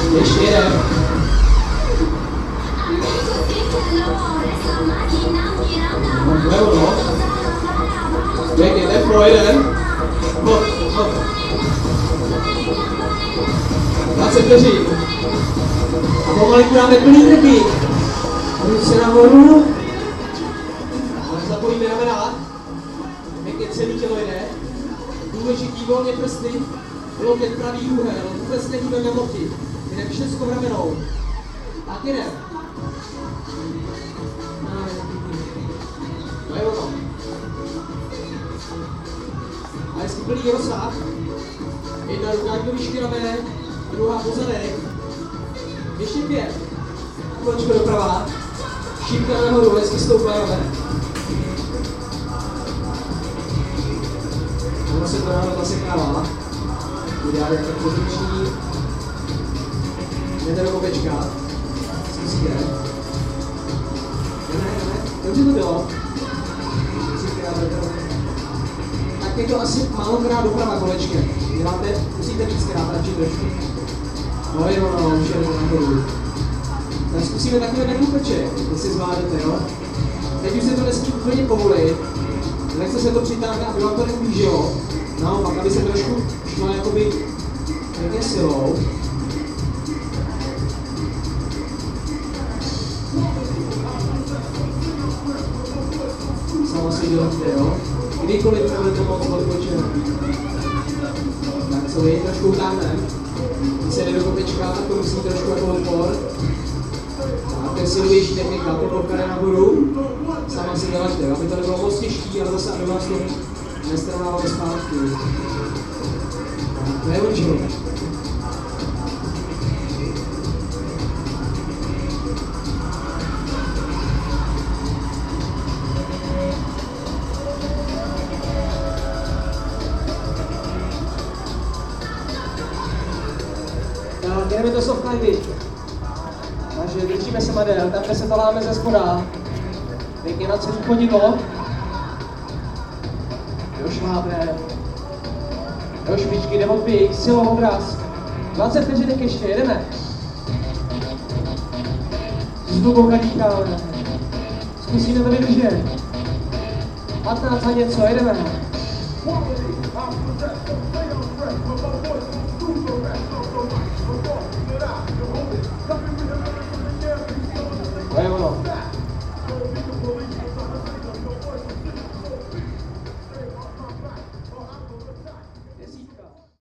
Ještě jeden. Levo, no. Pěkně, tempo, jeden. 20 vteřin. A pomalinku dáme plný trky. Pojď se nahoru. Zapojíme ramena. Pěkně celý tělo jde. Důležitý volně prsty. Loket pravý úhel. Vůbec nehýbeme loky. Jdeme všechno ramenou. Tak jdem. To je ono. A hezky plný rozsah. Jedna ruka do výšky ramene, druhá po zadech. Ještě 5. Kolečko doprava. Šípka nahoru, hezky stoupáme. Ono se to ráno zasekává. Uděláme tak poziční. Jdete do kopečka. Zkusíte. Ne. Dobře to bylo. Tak je to asi málokrát doprava kolečkem. Děláte, musíte víckrát radši trošku. No jo, už je to nahoru. Tak zkusíme takové ten kopeček, jestli zvládnete, jo? Teď už se to nesmí úplně povolit. Lehce se to přitáhne, aby vám to neublížilo. Naopak, aby se trošku šlo jakoby pěkně silou. Sama si děláte, jo? Kdykoliv budete moc odbočit. Tak co vy trošku utáhne. Když se jde do kopečka, tak to musí trošku jako odpor. A to je silnější technika, podlovka jde nahoru. Sama si děláte, aby to nebylo moc těžký, ale zase aby vás to nestrnávalo zpátky. Tak to je určitě. Jdeme to soft climbing. Takže držíme se madel, tam kde se taláme ze spoda. Pěkně na celý chodidlo. Do šlábne. Do špičky, jde od pík, silou obraz. 20 vteřinek ještě, jedeme. Zhluboka dýcháme. Zkusíme to vydržet. 15 a něco, jedeme.